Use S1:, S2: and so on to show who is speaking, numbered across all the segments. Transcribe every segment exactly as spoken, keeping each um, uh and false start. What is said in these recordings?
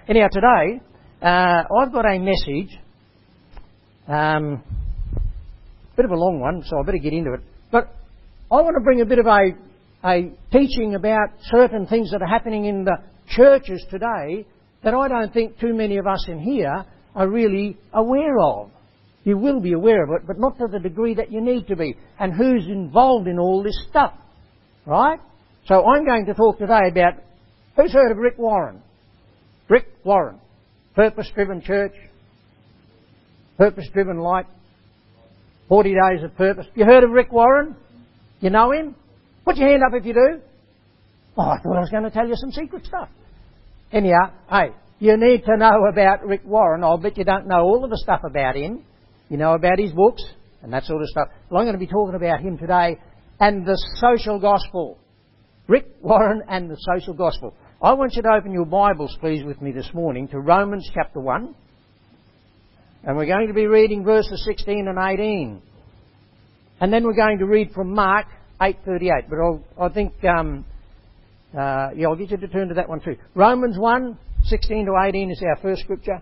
S1: Anyhow, today, uh, I've got a message, um, bit of a long one, so I better get into it. But I want to bring a bit of a, a teaching about certain things that are happening in the churches today that I don't think too many of us in here are really aware of. You will be aware of it, but not to the degree that you need to be. And who's involved in all this stuff, right? So I'm going to talk today about, who's heard of Rick Warren? Rick Warren. Purpose-driven church. Purpose-driven light. forty days of purpose. You heard of Rick Warren? You know him? Put your hand up if you do. Oh, I thought I was going to tell you some secret stuff. Anyhow, hey, you need to know about Rick Warren. I'll bet you don't know all of the stuff about him. You know about his books and that sort of stuff. Well, I'm going to be talking about him today and the social gospel. Rick Warren and the social gospel. I want you to open your Bibles, please, with me this morning to Romans chapter one. And we're going to be reading verses sixteen and eighteen. And then we're going to read from Mark eight thirty-eight. But I'll, I think, um, uh, yeah, I'll get you to turn to that one too. Romans one, sixteen to eighteen is our first scripture.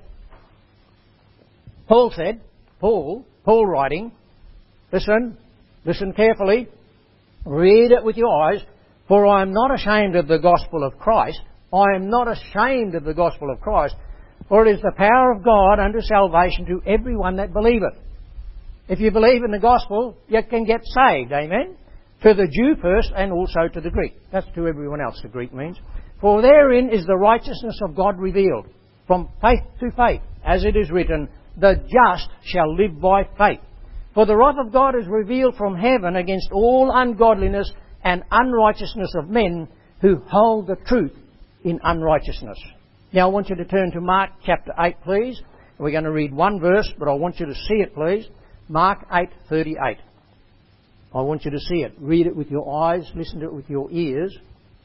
S1: Paul said, Paul, Paul writing, listen, listen carefully, read it with your eyes, for I am not ashamed of the gospel of Christ. I am not ashamed of the gospel of Christ, for it is the power of God unto salvation to everyone that believeth. If you believe in the gospel, you can get saved, amen? To the Jew first and also to the Greek. That's to everyone else, the Greek means. For therein is the righteousness of God revealed, from faith to faith, as it is written, the just shall live by faith. For the wrath of God is revealed from heaven against all ungodliness and unrighteousness of men who hold the truth in unrighteousness. Now I want you to turn to Mark chapter eight, please. We're going to read one verse, but I want you to see it, please. Mark eight thirty-eight. I want you to see it. Read it with your eyes, listen to it with your ears,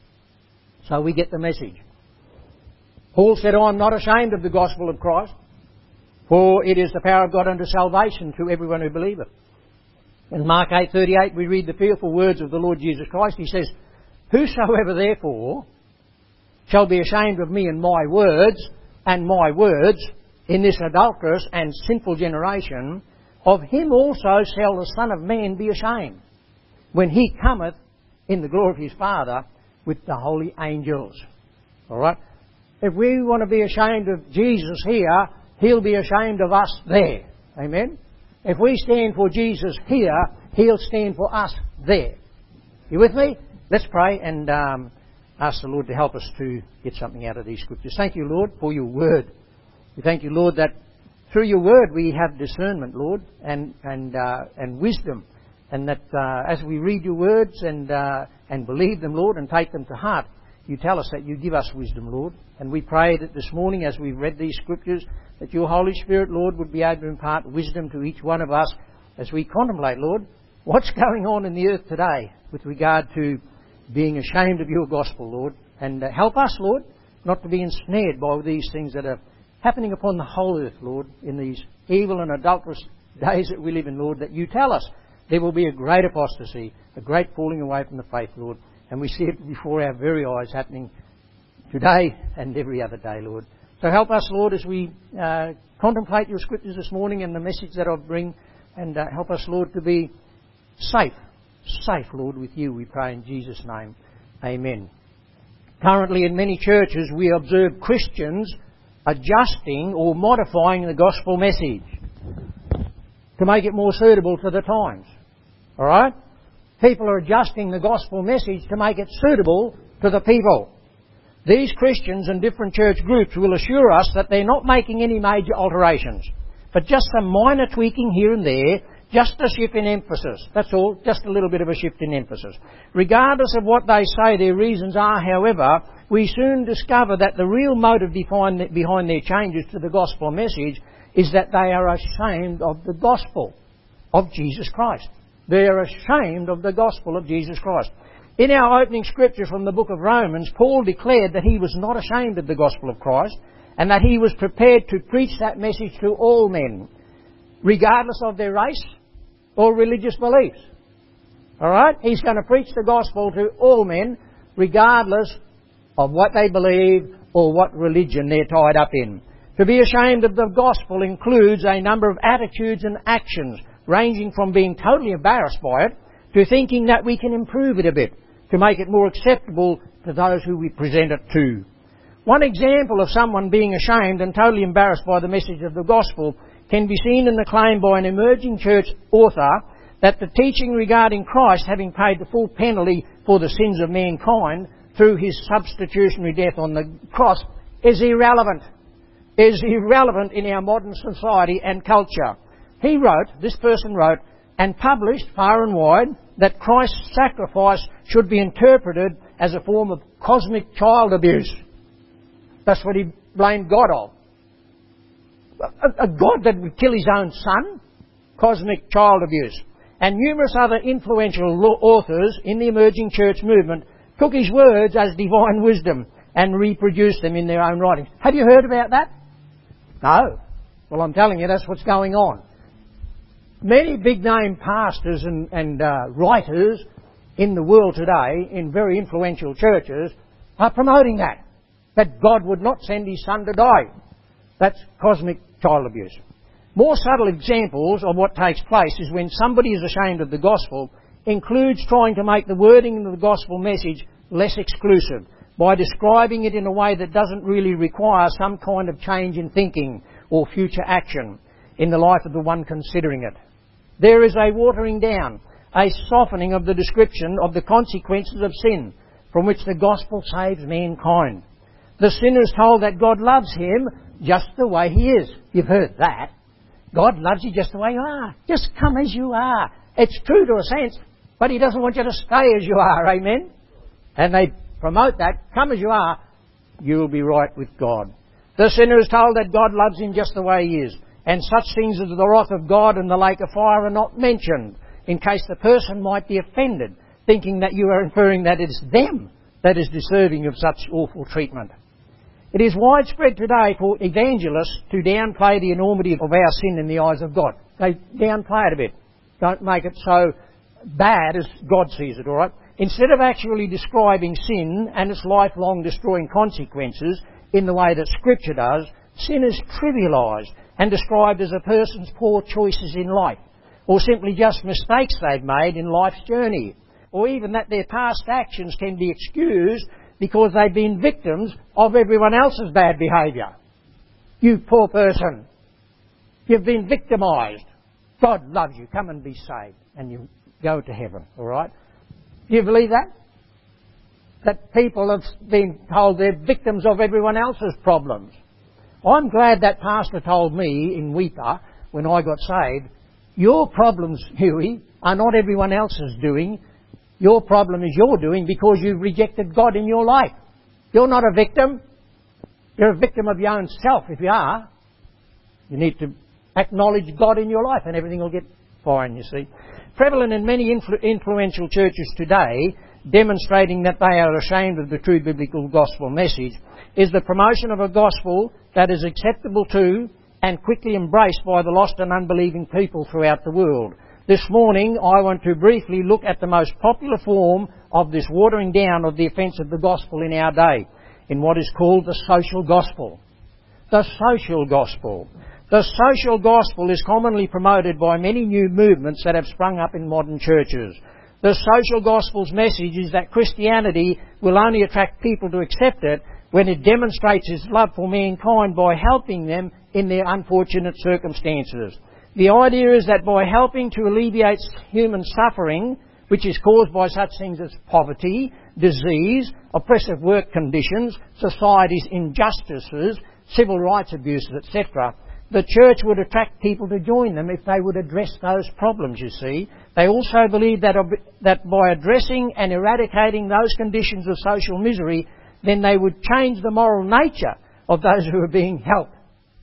S1: so we get the message. Paul said, I am not ashamed of the gospel of Christ, for it is the power of God unto salvation to everyone who believeth. In Mark eight thirty-eight we read the fearful words of the Lord Jesus Christ. He says, whosoever therefore shall be ashamed of me and my words, and my words, in this adulterous and sinful generation, of him also shall the Son of Man be ashamed, when he cometh in the glory of his Father with the holy angels. Alright? If we want to be ashamed of Jesus here, He'll be ashamed of us there. Amen? If we stand for Jesus here, He'll stand for us there. You with me? Let's pray and um, ask the Lord to help us to get something out of these scriptures. Thank you, Lord, for your word. We thank you, Lord, that through your word we have discernment, Lord, and and uh, and wisdom. And that uh, as we read your words and uh, and believe them, Lord, and take them to heart, you tell us that you give us wisdom, Lord. And we pray that this morning as we've read these scriptures, that your Holy Spirit, Lord, would be able to impart wisdom to each one of us as we contemplate, Lord, what's going on in the earth today with regard to being ashamed of your gospel, Lord. And uh, help us, Lord, not to be ensnared by these things that are happening upon the whole earth, Lord, in these evil and adulterous days that we live in, Lord, that you tell us there will be a great apostasy, a great falling away from the faith, Lord. And we see it before our very eyes happening today and every other day, Lord. So help us, Lord, as we uh, contemplate your scriptures this morning and the message that I bring. And uh, help us, Lord, to be safe. Safe, Lord, with you, we pray in Jesus' name. Amen. Currently in many churches we observe Christians adjusting or modifying the gospel message to make it more suitable to the times. Alright? People are adjusting the gospel message to make it suitable to the people. These Christians and different church groups will assure us that they're not making any major alterations, but just some minor tweaking here and there, just a shift in emphasis. That's all, just a little bit of a shift in emphasis. Regardless of what they say their reasons are, however, we soon discover that the real motive behind their changes to the gospel message is that they are ashamed of the gospel of Jesus Christ. They are ashamed of the gospel of Jesus Christ. In our opening scripture from the book of Romans, Paul declared that he was not ashamed of the gospel of Christ and that he was prepared to preach that message to all men, regardless of their race or religious beliefs. Alright? He's going to preach the gospel to all men, regardless of what they believe or what religion they're tied up in. To be ashamed of the gospel includes a number of attitudes and actions, ranging from being totally embarrassed by it to thinking that we can improve it a bit to make it more acceptable to those who we present it to. One example of someone being ashamed and totally embarrassed by the message of the gospel can be seen in the claim by an emerging church author that the teaching regarding Christ having paid the full penalty for the sins of mankind through his substitutionary death on the cross is irrelevant. Is irrelevant in our modern society and culture. He wrote, this person wrote, and published far and wide that Christ's sacrifice should be interpreted as a form of cosmic child abuse. That's what he blamed God of. A, a God that would kill his own son? Cosmic child abuse. And numerous other influential authors in the emerging church movement took his words as divine wisdom and reproduced them in their own writings. Have you heard about that? No. Well, I'm telling you, that's what's going on. Many big-name pastors and, and uh, writers in the world today, in very influential churches, are promoting that. That God would not send his son to die. That's cosmic child abuse. More subtle examples of what takes place is when somebody is ashamed of the gospel includes trying to make the wording of the gospel message less exclusive by describing it in a way that doesn't really require some kind of change in thinking or future action in the life of the one considering it. There is a watering down, a softening of the description of the consequences of sin from which the gospel saves mankind. The sinner is told that God loves him just the way he is. You've heard that. God loves you just the way you are. Just come as you are. It's true to a sense, but he doesn't want you to stay as you are. Amen? And they promote that. Come as you are, you will be right with God. The sinner is told that God loves him just the way he is. And such things as the wrath of God and the lake of fire are not mentioned, in case the person might be offended, thinking that you are inferring that it's them that is deserving of such awful treatment. It is widespread today for evangelists to downplay the enormity of our sin in the eyes of God. They downplay it a bit. Don't make it so bad as God sees it, all right? Instead of actually describing sin and its lifelong destroying consequences in the way that Scripture does, sin is trivialised and described as a person's poor choices in life, or simply just mistakes they've made in life's journey, or even that their past actions can be excused because they've been victims of everyone else's bad behaviour. You poor person, you've been victimised. God loves you, come and be saved, and you go to heaven, all right? Do you believe that? That people have been told they're victims of everyone else's problems. I'm glad that pastor told me in Weipa, when I got saved, your problems, Huey, are not everyone else's doing. Your problem is your doing because you've rejected God in your life. You're not a victim. You're a victim of your own self if you are. You need to acknowledge God in your life and everything will get fine, you see. Prevalent in many influ- influential churches today, demonstrating that they are ashamed of the true biblical gospel message, is the promotion of a gospel that is acceptable to and quickly embraced by the lost and unbelieving people throughout the world. This morning I want to briefly look at the most popular form of this watering down of the offence of the gospel in our day, in what is called the social gospel. The social gospel. The social gospel is commonly promoted by many new movements that have sprung up in modern churches. The social gospel's message is that Christianity will only attract people to accept it when it demonstrates its love for mankind by helping them in their unfortunate circumstances. The idea is that by helping to alleviate human suffering, which is caused by such things as poverty, disease, oppressive work conditions, society's injustices, civil rights abuses, et cetera, the church would attract people to join them if they would address those problems, you see. They also believe that, that by addressing and eradicating those conditions of social misery, then they would change the moral nature of those who are being helped.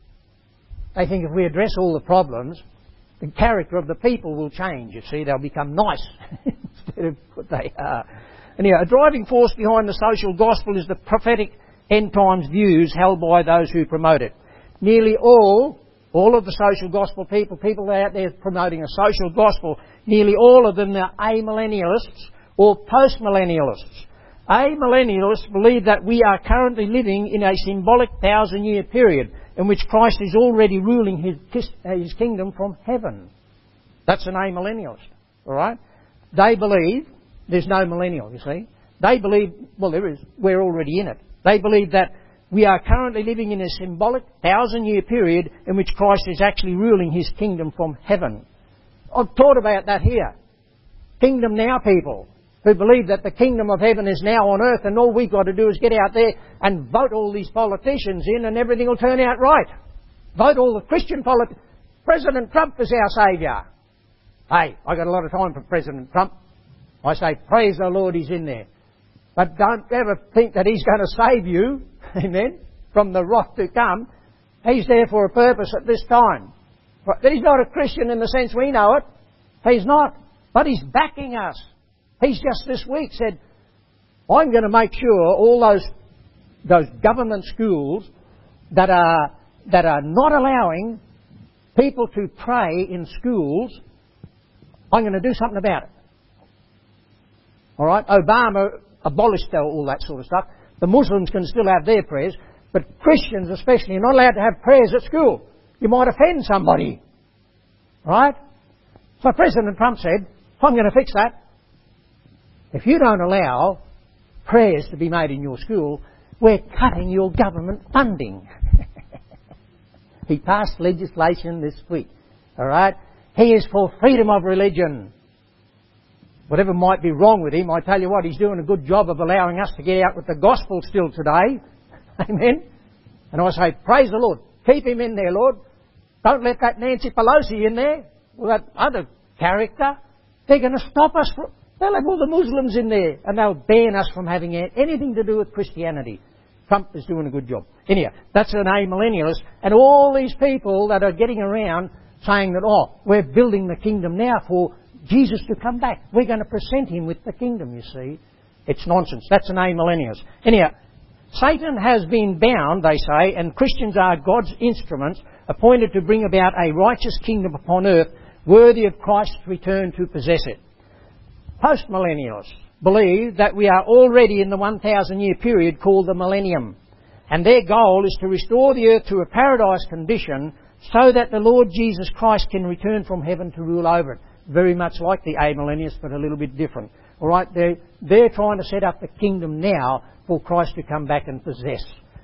S1: They think if we address all the problems, the character of the people will change, you see. They'll become nice instead of what they are. Anyhow, a driving force behind the social gospel is the prophetic end times views held by those who promote it. Nearly all, all of the social gospel people, people out there promoting a social gospel, nearly all of them are amillennialists or postmillennialists. Amillennialists believe that we are currently living in a symbolic thousand-year period in which Christ is already ruling his, his kingdom from heaven. That's an amillennialist, all right? They believe there's no millennial, you see. They believe, well, there is, we're already in it. They believe that we are currently living in a symbolic thousand-year period in which Christ is actually ruling his kingdom from heaven. I've taught about that here. Kingdom Now people who believe that the kingdom of heaven is now on earth and all we've got to do is get out there and vote all these politicians in and everything will turn out right. Vote all the Christian politicians. President Trump is our saviour. Hey, I got a lot of time for President Trump. I say, praise the Lord, he's in there. But don't ever think that he's going to save you, amen, from the wrath to come. He's there for a purpose at this time. But he's not a Christian in the sense we know it. He's not. But he's backing us. He's just this week said, I'm going to make sure all those those government schools that are that are not allowing people to pray in schools, I'm going to do something about it. All right? Obama abolished all that sort of stuff. The Muslims can still have their prayers, but Christians especially are not allowed to have prayers at school. You might offend somebody. Right? So President Trump said, I'm going to fix that. If you don't allow prayers to be made in your school, we're cutting your government funding. He passed legislation this week. All right? He is for freedom of religion. Whatever might be wrong with him, I tell you what, he's doing a good job of allowing us to get out with the gospel still today. Amen? And I say, praise the Lord. Keep him in there, Lord. Don't let that Nancy Pelosi in there, or that other character. They're going to stop us. From, they'll have all the Muslims in there, and they'll ban us from having anything to do with Christianity. Trump is doing a good job. Anyhow, that's an amillennialist. And all these people that are getting around saying that, oh, we're building the kingdom now for Jesus to come back. We're going to present him with the kingdom, you see. It's nonsense. That's an amillennialist. Anyhow, Satan has been bound, they say, and Christians are God's instruments appointed to bring about a righteous kingdom upon earth worthy of Christ's return to possess it. Postmillennialists believe that we are already in the one thousand year period called the millennium, and their goal is to restore the earth to a paradise condition so that the Lord Jesus Christ can return from heaven to rule over it. Very much like the amillennialists, but a little bit different. All right, they're, they're trying to set up the kingdom now for Christ to come back and possess.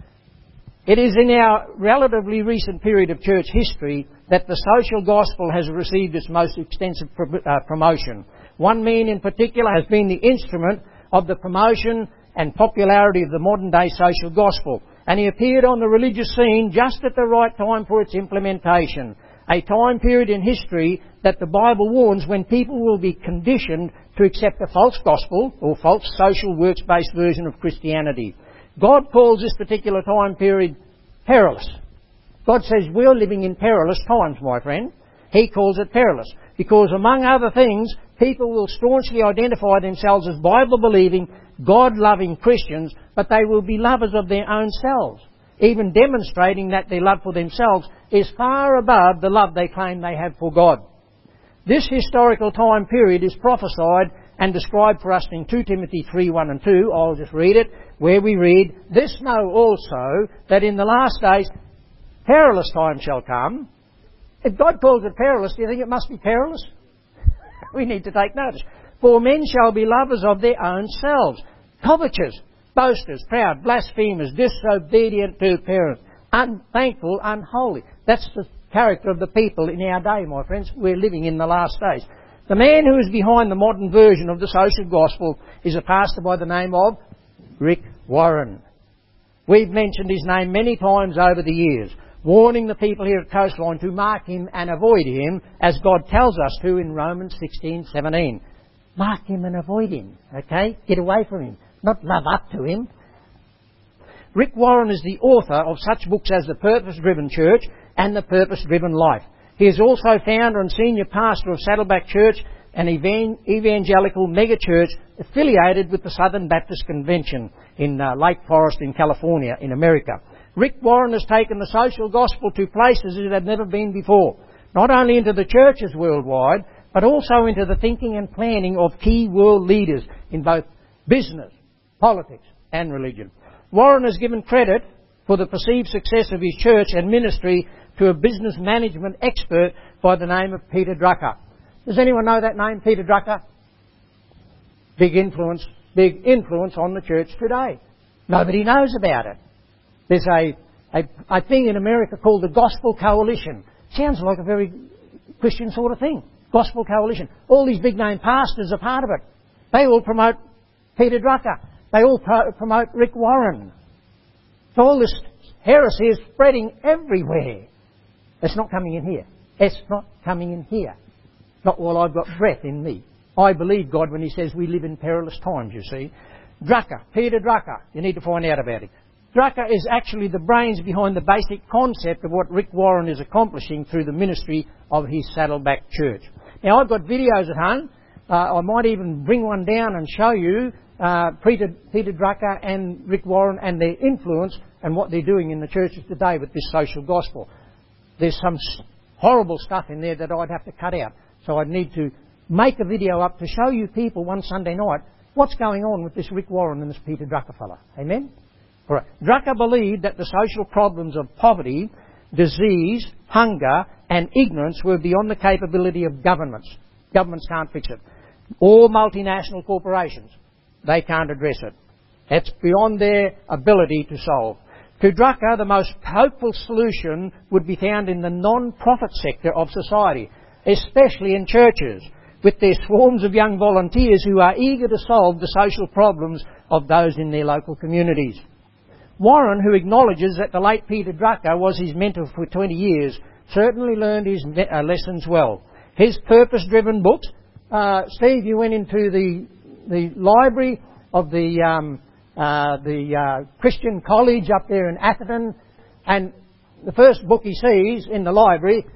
S1: It is in our relatively recent period of church history that the social gospel has received its most extensive pro- uh, promotion. One man in particular has been the instrument of the promotion and popularity of the modern day social gospel, and he appeared on the religious scene just at the right time for its implementation. A time period in history that the Bible warns when people will be conditioned to accept a false gospel or false social works-based version of Christianity. God calls this particular time period perilous. God says we're living in perilous times, my friend. He calls it perilous because, among other things, people will staunchly identify themselves as Bible-believing, God-loving Christians, but they will be lovers of their own selves, even demonstrating that their love for themselves is far above the love they claim they have for God. This historical time period is prophesied and described for us in Second Timothy three, one and two. I'll just read it, where we read, "This know also, that in the last days perilous times shall come." If God calls it perilous, do you think it must be perilous? We need to take notice. "For men shall be lovers of their own selves, covetous, boasters, proud, blasphemers, disobedient to parents, unthankful, unholy." That's the character of the people in our day, my friends. We're living in the last days. The man who is behind the modern version of the social gospel is a pastor by the name of Rick Warren. We've mentioned his name many times over the years, warning the people here at Coastline to mark him and avoid him, as God tells us to in Romans sixteen seventeen. Mark him and avoid him, okay? Get away from him, not love up to him. Rick Warren is the author of such books as The Purpose-Driven Church and The Purpose-Driven Life. He is also founder and senior pastor of Saddleback Church, an evangelical megachurch affiliated with the Southern Baptist Convention in uh, Lake Forest in California, in America. Rick Warren has taken the social gospel to places it had never been before, not only into the churches worldwide, but also into the thinking and planning of key world leaders in both business, politics and religion. Warren has given credit for the perceived success of his church and ministry to a business management expert by the name of Peter Drucker. Does anyone know that name, Peter Drucker? Big influence, big influence on the church today. Nobody knows about it. There's a, a, a thing in America called the Gospel Coalition. Sounds like a very Christian sort of thing. Gospel Coalition. All these big name pastors are part of it. They all promote Peter Drucker. They all pro- promote Rick Warren. So all this heresy is spreading everywhere. It's not coming in here. It's not coming in here. Not while I've got breath in me. I believe God when He says we live in perilous times, you see. Drucker, Peter Drucker. You need to find out about him. Drucker is actually the brains behind the basic concept of what Rick Warren is accomplishing through the ministry of his Saddleback Church. Now, I've got videos at home. Uh, I might even bring one down and show you uh, Peter, Peter Drucker and Rick Warren and their influence and what they're doing in the churches today with this social gospel. There's some horrible stuff in there that I'd have to cut out. So I'd need to make a video up to show you people one Sunday night what's going on with this Rick Warren and this Peter Drucker fella. Amen? All right. Drucker believed that the social problems of poverty, disease, hunger and ignorance were beyond the capability of governments. Governments can't fix it. Or multinational corporations. They can't address it. It's beyond their ability to solve. To Drucker, the most hopeful solution would be found in the non-profit sector of society, especially in churches, with their swarms of young volunteers who are eager to solve the social problems of those in their local communities. Warren, who acknowledges that the late Peter Drucker was his mentor for twenty years, certainly learned his uh, lessons well. His purpose-driven books, uh, Steve, you went into the the library of the um, uh, the uh, Christian College up there in Atherton, and the first book he sees in the library,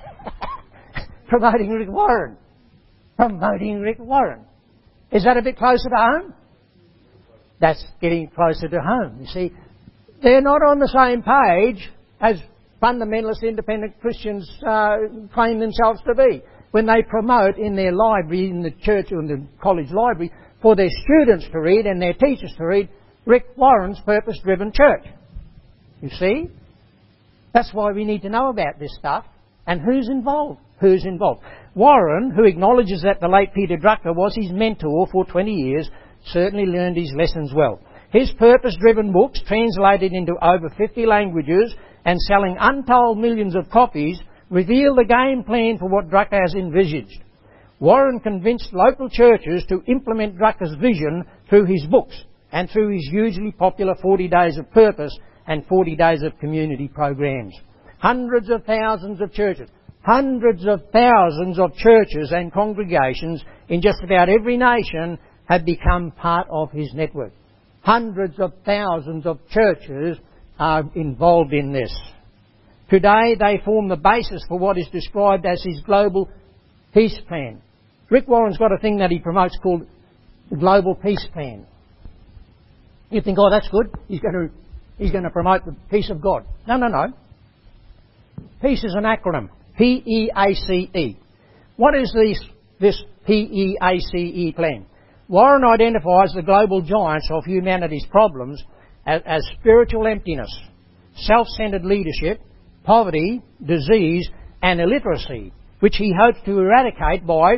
S1: promoting Rick Warren. Promoting Rick Warren. Is that a bit closer to home? That's getting closer to home. You see, they're not on the same page as fundamentalist independent Christians uh, claim themselves to be when they promote in their library, in the church or in the college library, for their students to read and their teachers to read Rick Warren's purpose-driven church. You see? That's why we need to know about this stuff and who's involved. Who's involved. Warren, who acknowledges that the late Peter Drucker was his mentor for twenty years, certainly learned his lessons well. His purpose-driven books, translated into over fifty languages and selling untold millions of copies, reveal the game plan for what Drucker has envisaged. Warren convinced local churches to implement Drucker's vision through his books and through his hugely popular forty days of purpose and forty days of community programs. Hundreds of thousands of churches, hundreds of thousands of churches and congregations in just about every nation have become part of his network. Hundreds of thousands of churches are involved in this. Today they form the basis for what is described as his global peace plan. Rick Warren's got a thing that he promotes called the Global Peace Plan. You think, oh, that's good. He's going to, he's going to promote the peace of God. No, no, no. Peace is an acronym. P E A C E. What is this, this P E A C E plan? Warren identifies the global giants of humanity's problems as, as spiritual emptiness, self-centered leadership, poverty, disease and illiteracy, which he hopes to eradicate by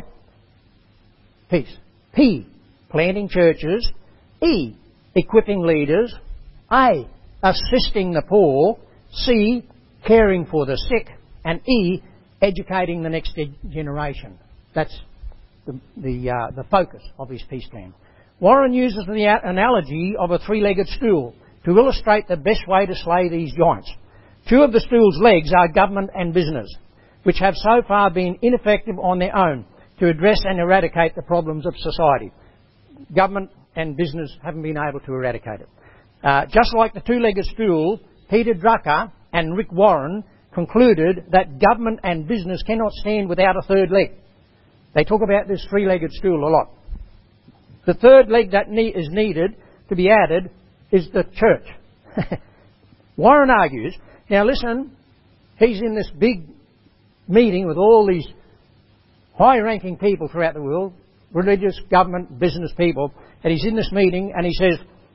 S1: peace. P, planting churches. E, equipping leaders. A, assisting the poor. C, caring for the sick. And E, educating the next generation. That's the the, uh, the focus of his peace plan. Warren uses the analogy of a three-legged stool to illustrate the best way to slay these giants. Two of the stool's legs are government and business, which have so far been ineffective on their own to address and eradicate the problems of society. Government and business haven't been able to eradicate it. Uh, just like the two-legged stool, Peter Drucker and Rick Warren concluded that government and business cannot stand without a third leg. They talk about this three-legged stool a lot. The third leg that ne- is needed to be added is the church. Warren argues, now listen, he's in this big meeting with all these high-ranking people throughout the world, religious, government, business people, and he's in this meeting and he says,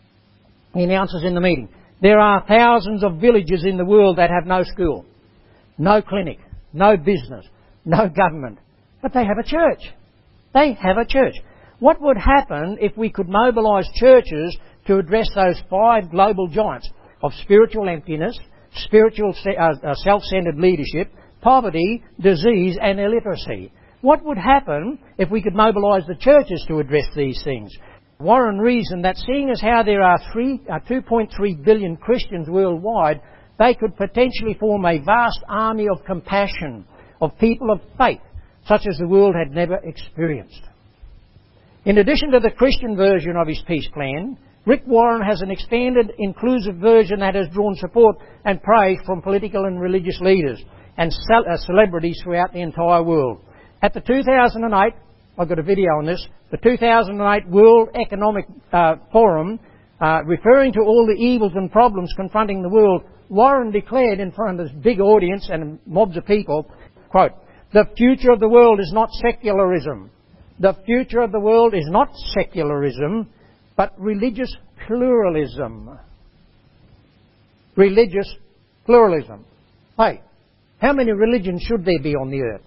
S1: He announces in the meeting, there are thousands of villages in the world that have no school, no clinic, no business, no government, but they have a church. They have a church. What would happen if we could mobilise churches to address those five global giants of spiritual emptiness, spiritual uh, self-centred leadership, poverty, disease and illiteracy? What would happen if we could mobilise the churches to address these things? Warren reasoned that seeing as how there are three, uh, two point three billion Christians worldwide, they could potentially form a vast army of compassion, of people of faith, such as the world had never experienced. In addition to the Christian version of his peace plan, Rick Warren has an expanded, inclusive version that has drawn support and praise from political and religious leaders and celebrities throughout the entire world. At the two thousand eight, I've got a video on this, the two thousand eight World Economic uh, Forum, uh, referring to all the evils and problems confronting the world, Warren declared in front of this big audience and mobs of people, quote, "The future of the world is not secularism. The future of the world is not secularism, but religious pluralism." Religious pluralism. Hey, how many religions should there be on the earth?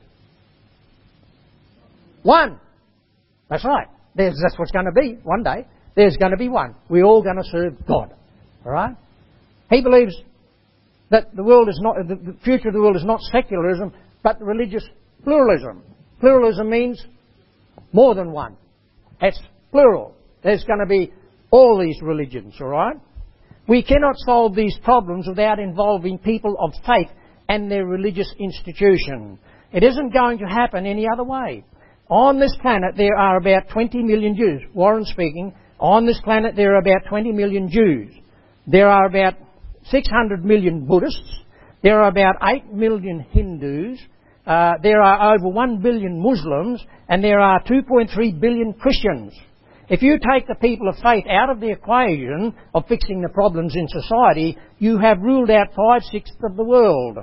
S1: One. That's right. There's, that's what's going to be one day. There's going to be one. We're all going to serve God. All right? He believes that the world is not, the future of the world is not secularism, but religious pluralism. Pluralism means more than one. It's plural. There's going to be all these religions, all right? We cannot solve these problems without involving people of faith and their religious institution. It isn't going to happen any other way. On this planet there are about twenty million Jews. Warren speaking, on this planet there are about twenty million Jews. There are about six hundred million Buddhists. There are about eight million Hindus. Uh, there are over one billion Muslims. And there are two point three billion Christians. If you take the people of faith out of the equation of fixing the problems in society, you have ruled out five-sixths of the world.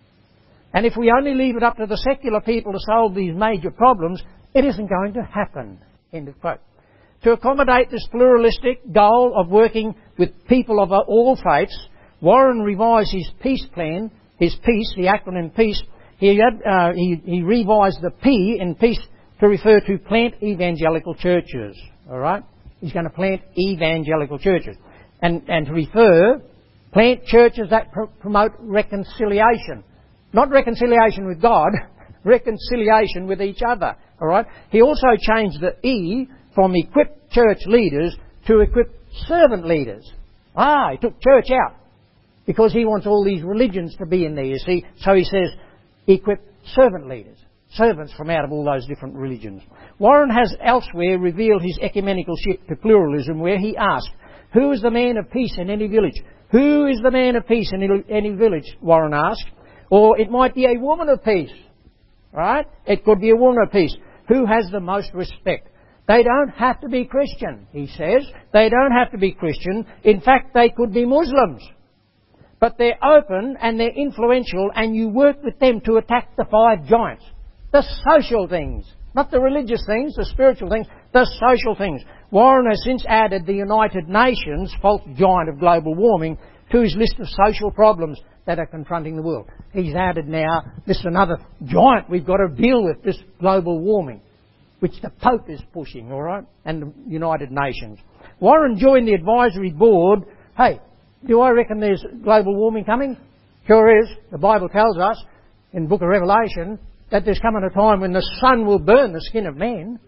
S1: And if we only leave it up to the secular people to solve these major problems, it isn't going to happen. End of quote. To accommodate this pluralistic goal of working with people of all faiths, Warren revised his peace plan, his peace, the acronym peace. He, had, uh, he, he revised the P in peace to refer to plant evangelical churches. All right? He's going to plant evangelical churches. And, and to refer, plant churches that pr- promote reconciliation. Not reconciliation with God, reconciliation with each other. All right? He also changed the E from equip church leaders to equip servant leaders. Ah, he took church out because he wants all these religions to be in there, you see. So he says, equip servant leaders. Servants from out of all those different religions. Warren has elsewhere revealed his ecumenical shift to pluralism, where he asked, who is the man of peace in any village? Who is the man of peace in any village? Warren asked. Or it might be a woman of peace. Right? It could be a woman of peace. Who has the most respect? They don't have to be Christian, he says. They don't have to be Christian. In fact, they could be Muslims. But they're open and they're influential, and you work with them to attack the five giants. The social things. Not the religious things, the spiritual things, the social things. Warren has since added the United Nations, false giant of global warming, to his list of social problems that are confronting the world. He's added now, this is another giant we've got to deal with, this global warming, which the Pope is pushing, all right, and the United Nations. Warren joined the advisory board. Hey, do I reckon there's global warming coming? Sure is. The Bible tells us in the book of Revelation that there's coming a time when the sun will burn the skin of man.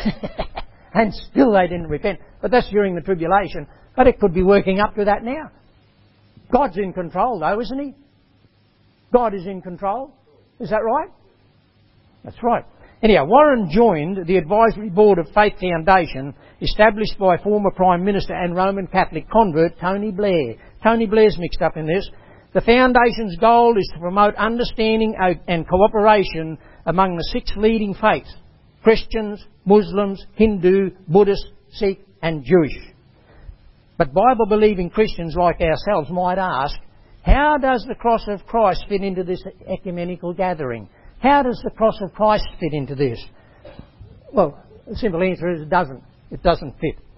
S1: And still they didn't repent. But that's during the tribulation. But it could be working up to that now. God's in control though, isn't he? God is in control. Is that right? That's right. Anyhow, Warren joined the advisory board of Faith Foundation, established by former Prime Minister and Roman Catholic convert Tony Blair. Tony Blair's mixed up in this. The Foundation's goal is to promote understanding and cooperation among the six leading faiths: Christians, Muslims, Hindu, Buddhist, Sikh and Jewish. But Bible-believing Christians like ourselves might ask, how does the cross of Christ fit into this ecumenical gathering? How does the cross of Christ fit into this? Well, the simple answer is it doesn't. It doesn't fit.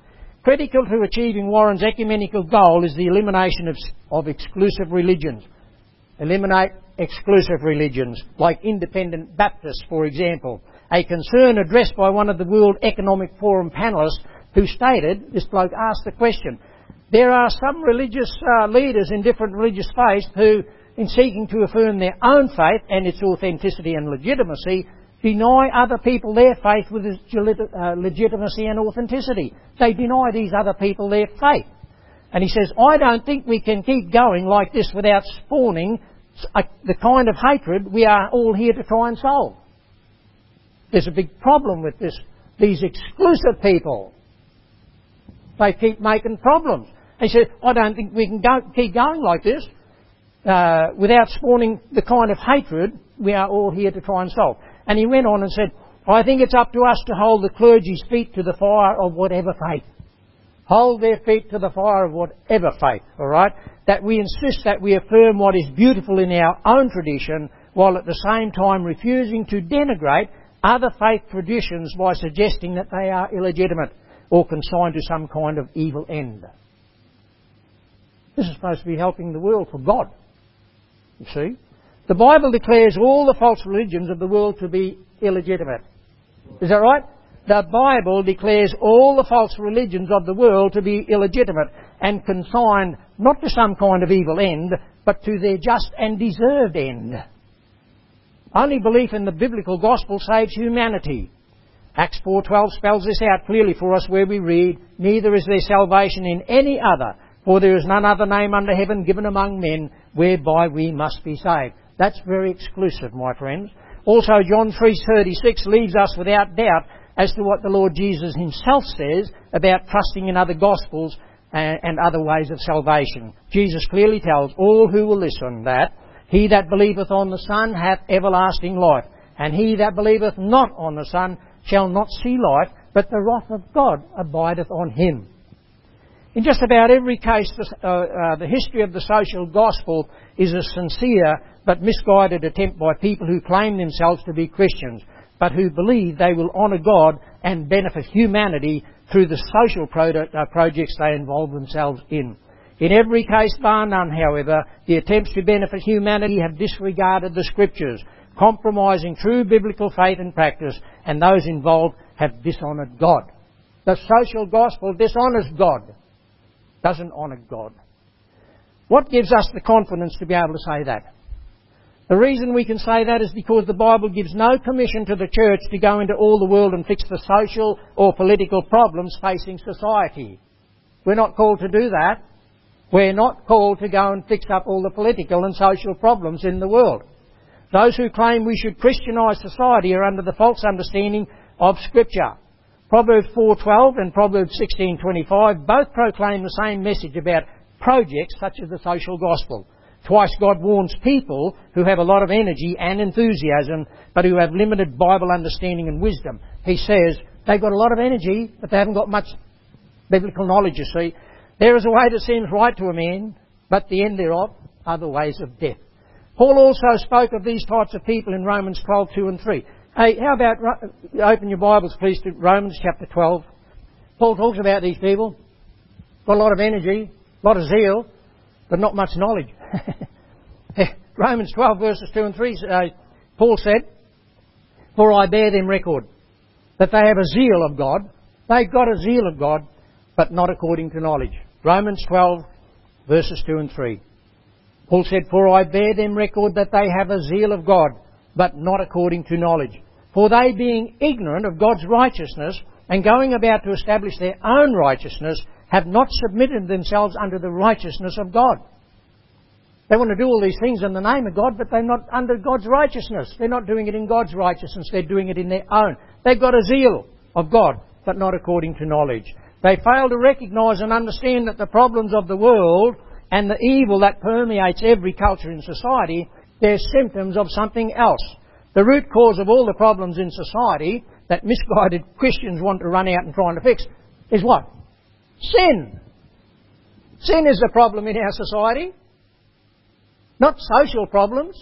S1: Critical to achieving Warren's ecumenical goal is the elimination of, of exclusive religions. Eliminate exclusive religions, like independent Baptists, for example. A concern addressed by one of the World Economic Forum panellists who stated, this bloke asked the question, there are some religious uh, leaders in different religious faiths who, in seeking to affirm their own faith and its authenticity and legitimacy, deny other people their faith with its uh, legitimacy and authenticity. They deny these other people their faith. And he says, I don't think we can keep going like this without spawning a, the kind of hatred we are all here to try and solve. There's a big problem with this. These exclusive people, they keep making problems. He said, I don't think we can go, keep going like this uh, without spawning the kind of hatred we are all here to try and solve. And he went on and said, I think it's up to us to hold the clergy's feet to the fire of whatever faith. Hold their feet to the fire of whatever faith, all right? That we insist that we affirm what is beautiful in our own tradition, while at the same time refusing to denigrate other faith traditions by suggesting that they are illegitimate or consigned to some kind of evil end. This is supposed to be helping the world for God, you see. The Bible declares all the false religions of the world to be illegitimate. Is that right? The Bible declares all the false religions of the world to be illegitimate and consigned not to some kind of evil end, but to their just and deserved end. Only belief in the biblical gospel saves humanity. Acts four twelve spells this out clearly for us, where we read, neither is there salvation in any other, for there is none other name under heaven given among men whereby we must be saved. That's very exclusive, my friends. Also, John three thirty-six leaves us without doubt as to what the Lord Jesus himself says about trusting in other gospels and, and other ways of salvation. Jesus clearly tells all who will listen that he that believeth on the Son hath everlasting life, and he that believeth not on the Son shall not see life, but the wrath of God abideth on him. In just about every case, uh, uh, the history of the social gospel is a sincere but misguided attempt by people who claim themselves to be Christians, but who believe they will honour God and benefit humanity through the social product, uh, projects they involve themselves in. In every case, bar none, however, the attempts to benefit humanity have disregarded the Scriptures, compromising true biblical faith and practice, and those involved have dishonoured God. The social gospel dishonours God. Doesn't honour God. What gives us the confidence to be able to say that? The reason we can say that is because the Bible gives no commission to the church to go into all the world and fix the social or political problems facing society. We're not called to do that. We're not called to go and fix up all the political and social problems in the world. Those who claim we should Christianise society are under the false understanding of Scripture. Proverbs four twelve and Proverbs sixteen twenty-five both proclaim the same message about projects such as the social gospel. Twice God warns people who have a lot of energy and enthusiasm, but who have limited Bible understanding and wisdom. He says they've got a lot of energy, but they haven't got much biblical knowledge, you see. There is a way that seems right to a man, but the end thereof are the ways of death. Paul also spoke of these types of people in Romans twelve two and three. Hey, how about, open your Bibles please to Romans chapter twelve. Paul talks about these people. Got a lot of energy, a lot of zeal, but not much knowledge. Romans twelve verses two and three, uh, Paul said, for I bear them record that they have a zeal of God. They've got a zeal of God, but not according to knowledge. Romans twelve verses two and three. Paul said, for I bear them record that they have a zeal of God, but not according to knowledge. For they, being ignorant of God's righteousness, and going about to establish their own righteousness, have not submitted themselves unto the righteousness of God. They want to do all these things in the name of God, but they're not under God's righteousness. They're not doing it in God's righteousness. They're doing it in their own. They've got a zeal of God, but not according to knowledge. They fail to recognise and understand that the problems of the world and the evil that permeates every culture in society, they're symptoms of something else. The root cause of all the problems in society that misguided Christians want to run out and try to fix is what? Sin. Sin is the problem in our society, not social problems.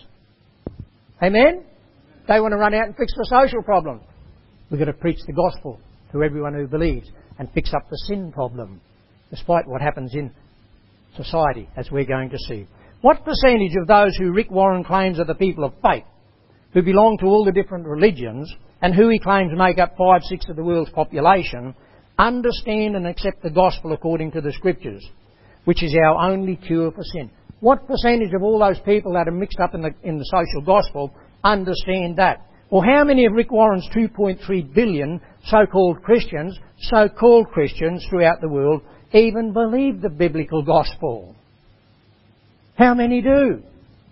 S1: Amen? They want to run out and fix the social problem. We've got to preach the gospel to everyone who believes. and fix up the sin problem, despite what happens in society, as we're going to see. What percentage of those who Rick Warren claims are the people of faith, who belong to all the different religions, and who he claims make up five-sixths of the world's population, understand and accept the gospel according to the Scriptures, which is our only cure for sin? What percentage of all those people that are mixed up in the, in the social gospel understand that? Or how many of Rick Warren's two point three billion so-called Christians, so-called Christians throughout the world, even believe the biblical gospel? How many do?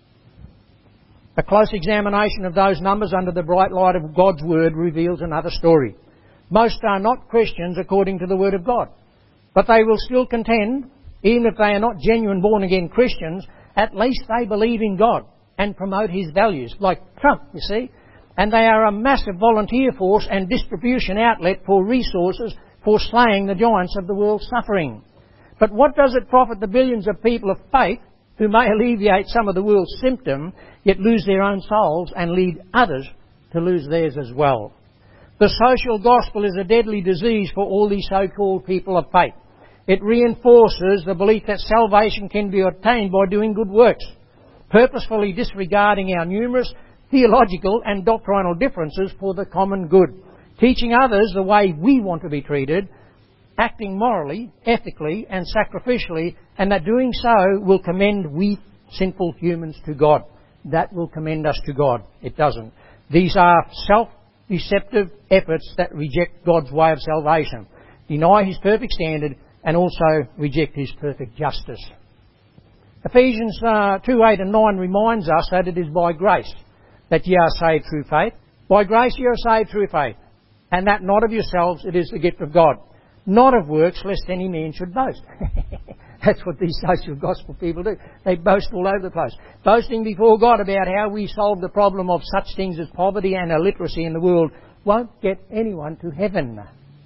S1: A close examination of those numbers under the bright light of God's Word reveals another story. Most are not Christians according to the Word of God, but they will still contend, even if they are not genuine born-again Christians, at least they believe in God and promote His values, like Trump, you see. And they are a massive volunteer force and distribution outlet for resources for slaying the giants of the world's suffering. But what does it profit the billions of people of faith who may alleviate some of the world's symptom, yet lose their own souls and lead others to lose theirs as well? The social gospel is a deadly disease for all these so-called people of faith. It reinforces the belief that salvation can be obtained by doing good works, purposefully disregarding our numerous theological and doctrinal differences for the common good, teaching others the way we want to be treated, acting morally, ethically and sacrificially, and that doing so will commend we sinful humans to God. That will commend us to God. It doesn't. These are self-deceptive efforts that reject God's way of salvation, deny His perfect standard, and also reject His perfect justice. Ephesians uh, two, eight and nine reminds us that it is by grace that ye are saved through faith. By grace ye are saved through faith, and that not of yourselves, it is the gift of God, not of works, lest any man should boast. That's what these social gospel people do. They boast all over the place, boasting before God about how we solve the problem of such things as poverty and illiteracy in the world won't get anyone to heaven.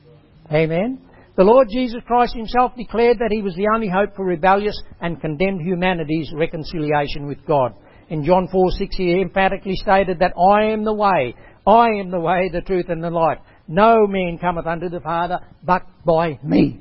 S1: Amen. The Lord Jesus Christ Himself declared that He was the only hope for rebellious and condemned humanity's reconciliation with God. In John four six, He emphatically stated that I am the way, I am the way, the truth and the life. No man cometh unto the Father but by me.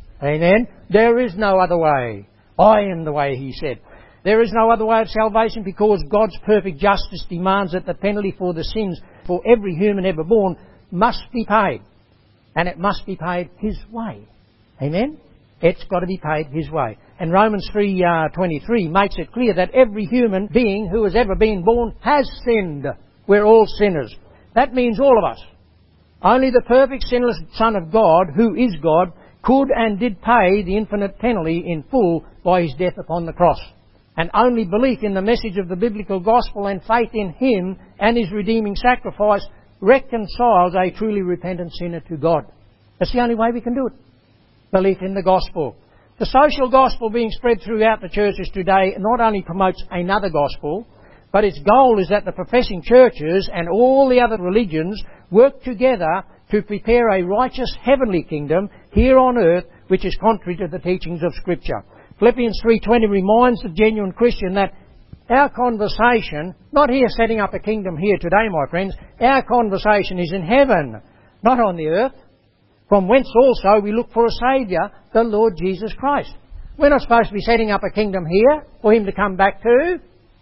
S1: Amen. There is no other way. I am the way, He said. There is no other way of salvation because God's perfect justice demands that the penalty for the sins for every human ever born must be paid. And it must be paid His way. Amen? It's got to be paid His way. And Romans three twenty-three makes it clear that every human being who has ever been born has sinned. We're all sinners. That means all of us. Only the perfect sinless Son of God, who is God, could and did pay the infinite penalty in full by His death upon the cross. And only belief in the message of the biblical gospel and faith in Him and His redeeming sacrifice reconciles a truly repentant sinner to God. That's the only way we can do it. Belief in the gospel. The social gospel being spread throughout the churches today not only promotes another gospel, but its goal is that the professing churches and all the other religions work together to prepare a righteous heavenly kingdom here on earth, which is contrary to the teachings of Scripture. Philippians three twenty reminds the genuine Christian that our conversation, not here setting up a kingdom here today, my friends, our conversation is in heaven, not on the earth, from whence also we look for a Saviour, the Lord Jesus Christ. We're not supposed to be setting up a kingdom here for Him to come back to,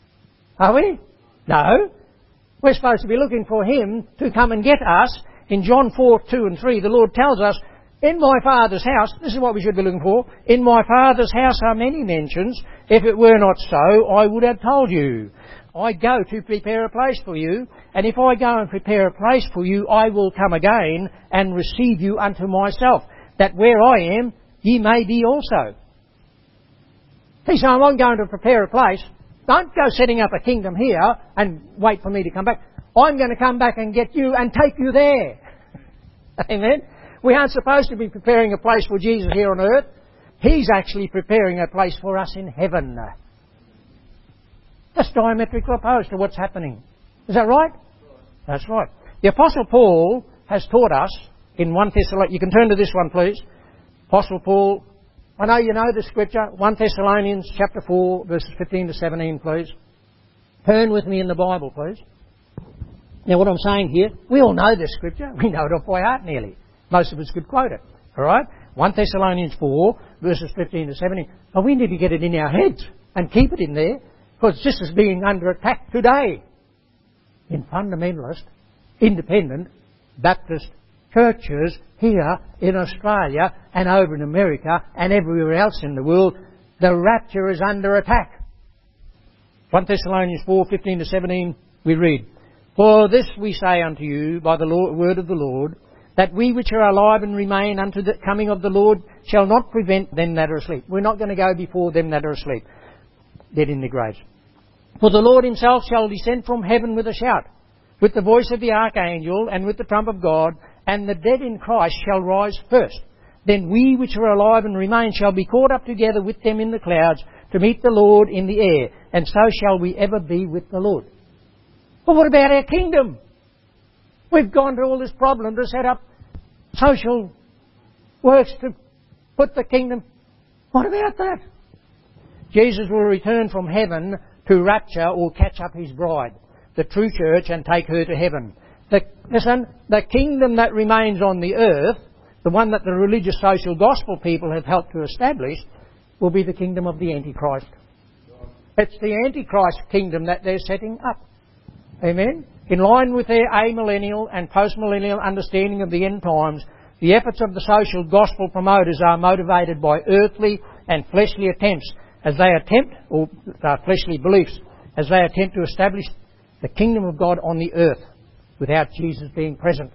S1: are we? No. We're supposed to be looking for Him to come and get us. In John four, two and three, the Lord tells us, in my Father's house, this is what we should be looking for, in my Father's house are many mansions. If it were not so, I would have told you. I go to prepare a place for you, and if I go and prepare a place for you, I will come again and receive you unto myself, that where I am, ye may be also. He said, I'm going to prepare a place. Don't go setting up a kingdom here and wait for me to come back. I'm going to come back and get you and take you there. Amen? We aren't supposed to be preparing a place for Jesus here on earth. He's actually preparing a place for us in heaven. That's diametrically opposed to what's happening. Is that right? That's right. The Apostle Paul has taught us in First Thessalonians... You can turn to this one, please. Apostle Paul... I know you know the scripture. First Thessalonians chapter four, verses fifteen to seventeen, please. Turn with me in the Bible, please. Now, what I'm saying here, we all know this scripture. We know it off by heart nearly. Most of us could quote it. Alright? First Thessalonians four, verses fifteen to seventeen. But we need to get it in our heads and keep it in there, because this is being under attack today in fundamentalist, independent Baptist churches here in Australia and over in America and everywhere else in the world. The rapture is under attack. First Thessalonians four, fifteen to seventeen, we read, For this we say unto you by the Lord, word of the Lord, that we which are alive and remain unto the coming of the Lord shall not prevent them that are asleep. We're not going to go before them that are asleep, dead in their graves. For the Lord himself shall descend from heaven with a shout, with the voice of the archangel, and with the trump of God, and the dead in Christ shall rise first. Then we which are alive and remain shall be caught up together with them in the clouds to meet the Lord in the air, and so shall we ever be with the Lord. But what about our kingdom? We've gone to all this problem to set up social works to put the kingdom. What about that? Jesus will return from heaven to rapture or catch up his bride, the true church, and take her to heaven. The, listen, the kingdom that remains on the earth, the one that the religious social gospel people have helped to establish, will be the kingdom of the Antichrist. It's the Antichrist kingdom that they're setting up. Amen? In line with their amillennial and postmillennial understanding of the end times, the efforts of the social gospel promoters are motivated by earthly and fleshly attempts as they attempt, or uh, fleshly beliefs, as they attempt to establish the kingdom of God on the earth without Jesus being present.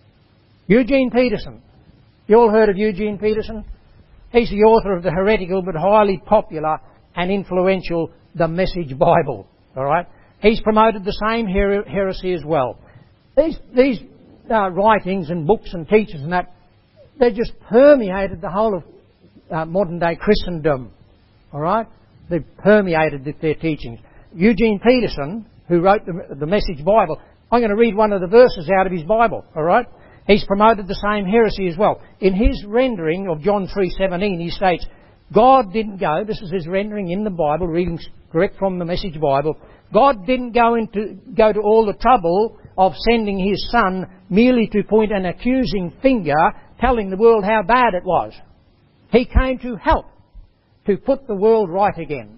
S1: Eugene Peterson. You all heard of Eugene Peterson? He's the author of the heretical but highly popular and influential The Message Bible. All right? He's promoted the same her- heresy as well. These, these uh, writings and books and teachers and that, they just permeated the whole of uh, modern day Christendom. All right? They've permeated their teachings. Eugene Peterson, who wrote the, the Message Bible, I'm going to read one of the verses out of his Bible. All right? He's promoted the same heresy as well. In his rendering of John three seventeen, he states, God didn't go, this is his rendering in the Bible, reading correct from the Message Bible, God didn't go into go to all the trouble of sending his Son merely to point an accusing finger, telling the world how bad it was. He came to help, to put the world right again.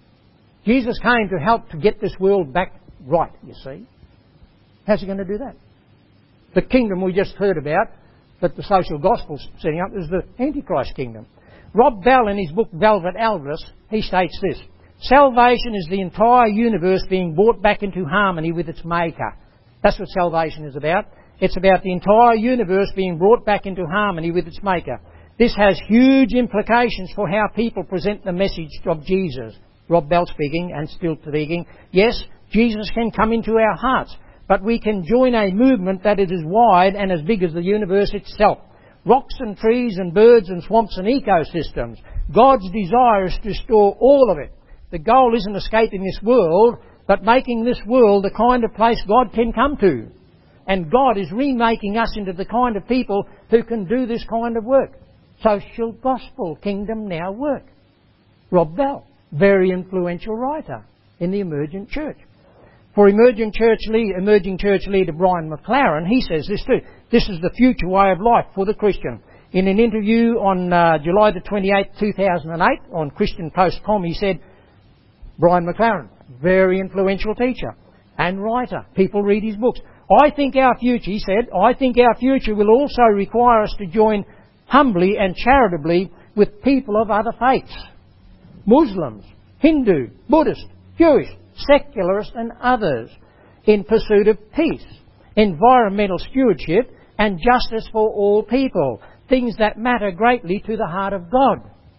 S1: Jesus came to help to get this world back right, you see. How's he going to do that? The kingdom we just heard about, that the social gospel's setting up, is the Antichrist kingdom. Rob Bell, in his book Velvet Elvis, he states this: Salvation is the entire universe being brought back into harmony with its maker. That's what salvation is about. It's about the entire universe being brought back into harmony with its maker. This has huge implications for how people present the message of Jesus. Rob Bell speaking, and still speaking. Yes, Jesus can come into our hearts, but we can join a movement that is as wide and as big as the universe itself. Rocks and trees and birds and swamps and ecosystems. God's desire is to store all of it. The goal isn't escaping this world, but making this world the kind of place God can come to. And God is remaking us into the kind of people who can do this kind of work. Social gospel kingdom now work. Rob Bell, very influential writer in the emergent church. For emerging church, lead, emerging church leader Brian McLaren, he says this too. This is the future way of life for the Christian. In an interview on uh, July the twenty-eighth, two thousand eight on Christian Post dot com, he said, Brian McLaren, very influential teacher and writer. People read his books. I think our future, he said, I think our future will also require us to join humbly and charitably with people of other faiths. Muslims, Hindu, Buddhist, Jewish, secularists and others, in pursuit of peace, environmental stewardship and justice for all people, things that matter greatly to the heart of God.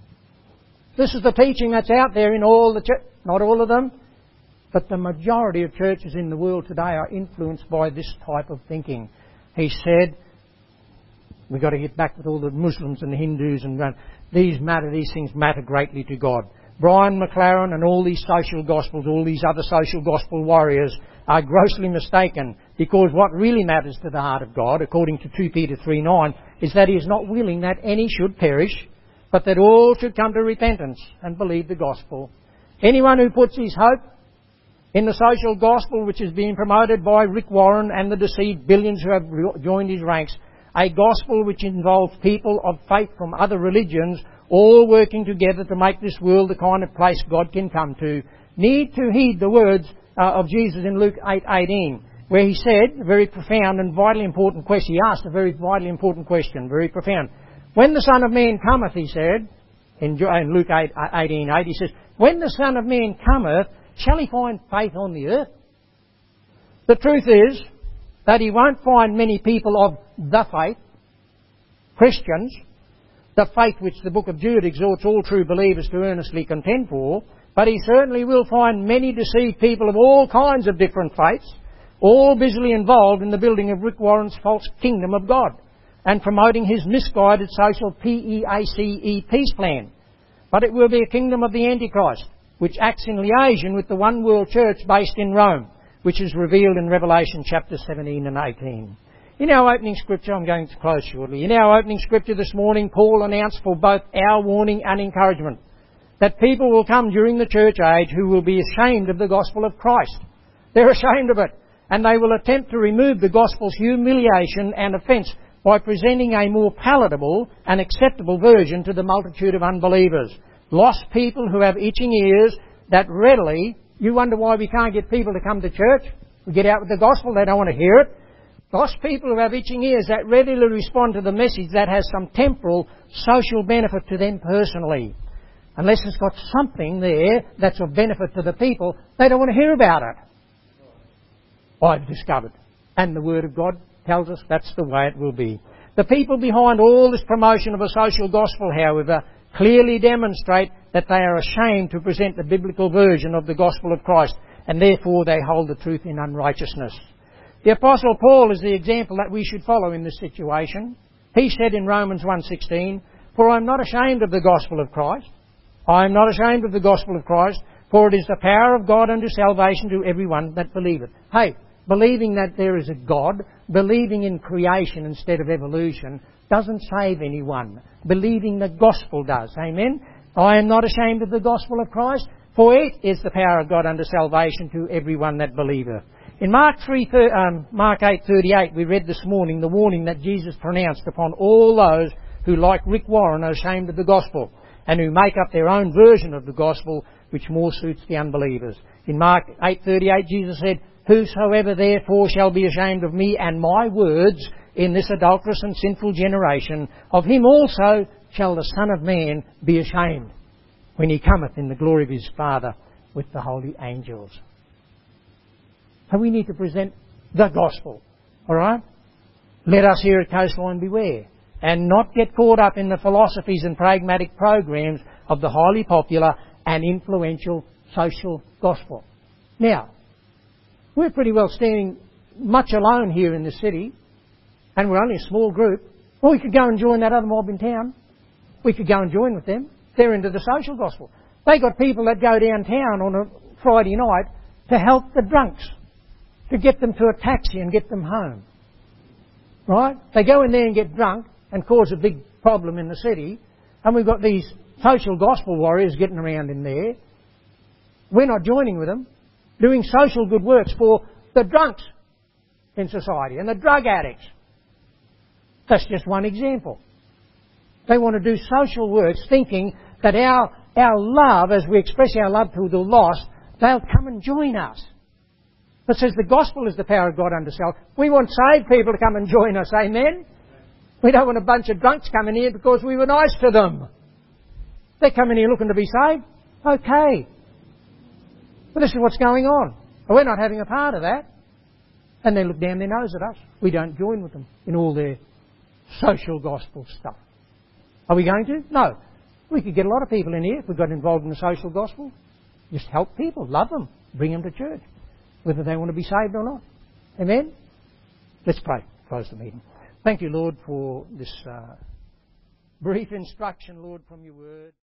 S1: This is the teaching that's out there in all the churches, not all of them, but the majority of churches in the world today are influenced by this type of thinking. He said, we've got to get back with all the Muslims and the Hindus and these matter, these things matter greatly to God. Brian McLaren and all these social gospels, all these other social gospel warriors are grossly mistaken, because what really matters to the heart of God, according to Second Peter three nine, is that he is not willing that any should perish, but that all should come to repentance and believe the gospel. Anyone who puts his hope in the social gospel, which is being promoted by Rick Warren and the deceived billions who have joined his ranks, a gospel which involves people of faith from other religions all working together to make this world the kind of place God can come to, need to heed the words uh, of Jesus in Luke eight eighteen, where he said, a very profound and vitally important question. He asked a very vitally important question, very profound. When the Son of Man cometh, he said, in Luke eight eighteen eight, he says, when the Son of Man cometh, shall he find faith on the earth? The truth is that he won't find many people of the faith, Christians, the faith which the book of Jude exhorts all true believers to earnestly contend for, but he certainly will find many deceived people of all kinds of different faiths, all busily involved in the building of Rick Warren's false kingdom of God and promoting his misguided social PEACE peace plan. But it will be a kingdom of the Antichrist, which acts in liaison with the one world church based in Rome, which is revealed in Revelation chapter seventeen and eighteen. In our opening scripture, I'm going to close shortly, in our opening scripture this morning, Paul announced for both our warning and encouragement that people will come during the church age who will be ashamed of the gospel of Christ. They're ashamed of it, and they will attempt to remove the gospel's humiliation and offence by presenting a more palatable and acceptable version to the multitude of unbelievers. Lost people who have itching ears that readily, you wonder why we can't get people to come to church. We get out with the gospel, they don't want to hear it. Lost people who have itching ears that readily respond to the message that has some temporal social benefit to them personally. Unless it's got something there that's of benefit to the people, they don't want to hear about it. I've discovered. And the Word of God tells us that's the way it will be. The people behind all this promotion of a social gospel, however, clearly demonstrate that they are ashamed to present the biblical version of the gospel of Christ, and therefore they hold the truth in unrighteousness. The Apostle Paul is the example that we should follow in this situation. He said in Romans one sixteen, "For I am not ashamed of the gospel of Christ. I am not ashamed of the gospel of Christ, for it is the power of God unto salvation to everyone that believeth." Hey, believing that there is a God, believing in creation instead of evolution, doesn't save anyone. Believing the gospel does. Amen? I am not ashamed of the gospel of Christ, for it is the power of God unto salvation to everyone that believeth. In Mark three, um, Mark eight thirty-eight, we read this morning the warning that Jesus pronounced upon all those who, like Rick Warren, are ashamed of the gospel and who make up their own version of the gospel which more suits the unbelievers. In Mark eight thirty-eight, Jesus said, "Whosoever therefore shall be ashamed of me and my words in this adulterous and sinful generation, of him also shall the Son of Man be ashamed when he cometh in the glory of his Father with the holy angels." So we need to present the gospel. Alright? Let us here at Coastline beware and not get caught up in the philosophies and pragmatic programs of the highly popular and influential social gospel. Now, we're pretty well standing much alone here in the city, and we're only a small group. Well, we could go and join that other mob in town. We could go and join with them. They're into the social gospel. They got people that go downtown on a Friday night to help the drunks, to get them to a taxi and get them home. Right? They go in there and get drunk and cause a big problem in the city, and we've got these social gospel warriors getting around in there. We're not joining with them, doing social good works for the drunks in society and the drug addicts. That's just one example. They want to do social works thinking that our, our love, as we express our love to the lost, they'll come and join us. It says the gospel is the power of God unto salvation. We want saved people to come and join us, amen? We don't want a bunch of drunks coming here because we were nice to them. They're coming here looking to be saved. Okay. But this is what's going on. We're not having a part of that. And they look down their nose at us. We don't join with them in all their social gospel stuff. Are we going to? No. We could get a lot of people in here if we got involved in the social gospel. Just help people, love them, bring them to church, whether they want to be saved or not. Amen? Let's pray. Close the meeting. Thank you, Lord, for this uh, brief instruction, Lord, from your word.